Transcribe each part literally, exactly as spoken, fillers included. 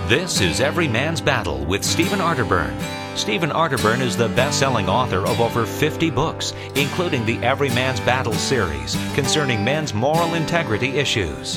This is Every Man's Battle with Stephen Arterburn. Stephen Arterburn is the best-selling author of over fifty books, including the Every Man's Battle series concerning men's moral integrity issues.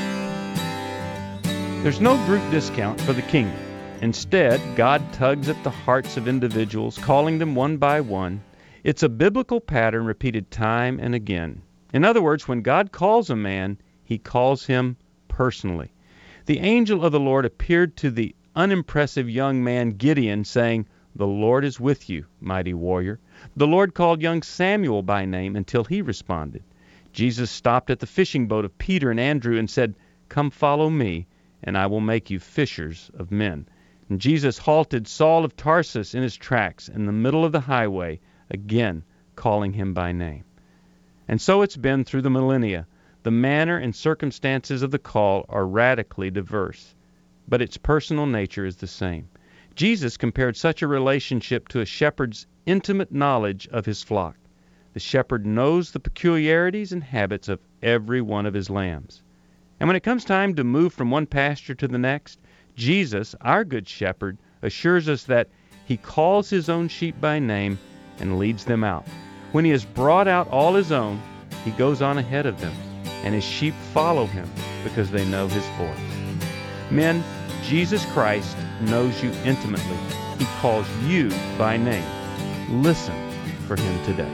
There's no group discount for the kingdom. Instead, God tugs at the hearts of individuals, calling them one by one. It's a biblical pattern repeated time and again. In other words, when God calls a man, he calls him personally. The angel of the Lord appeared to the unimpressive young man Gideon, saying, "The Lord is with you, mighty warrior." The Lord called young Samuel by name until he responded. Jesus stopped at the fishing boat of Peter and Andrew and said, "Come follow me, and I will make you fishers of men." And Jesus halted Saul of Tarsus in his tracks in the middle of the highway, again calling him by name. And so it's been through the millennia. The manner and circumstances of the call are radically diverse, but its personal nature is the same. Jesus compared such a relationship to a shepherd's intimate knowledge of his flock. The shepherd knows the peculiarities and habits of every one of his lambs. And when it comes time to move from one pasture to the next, Jesus, our good shepherd, assures us that he calls his own sheep by name and leads them out. When he has brought out all his own, he goes on ahead of them, and his sheep follow him because they know his voice. Men, Jesus Christ knows you intimately. He calls you by name. Listen for him today.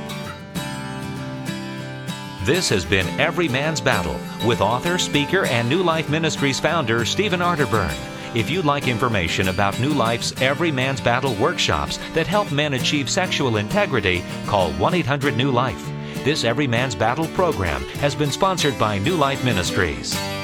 This has been Every Man's Battle with author, speaker, and New Life Ministries founder Stephen Arterburn. If you'd like information about New Life's Every Man's Battle workshops that help men achieve sexual integrity, call one eight hundred new life. This Every Man's Battle program has been sponsored by New Life Ministries.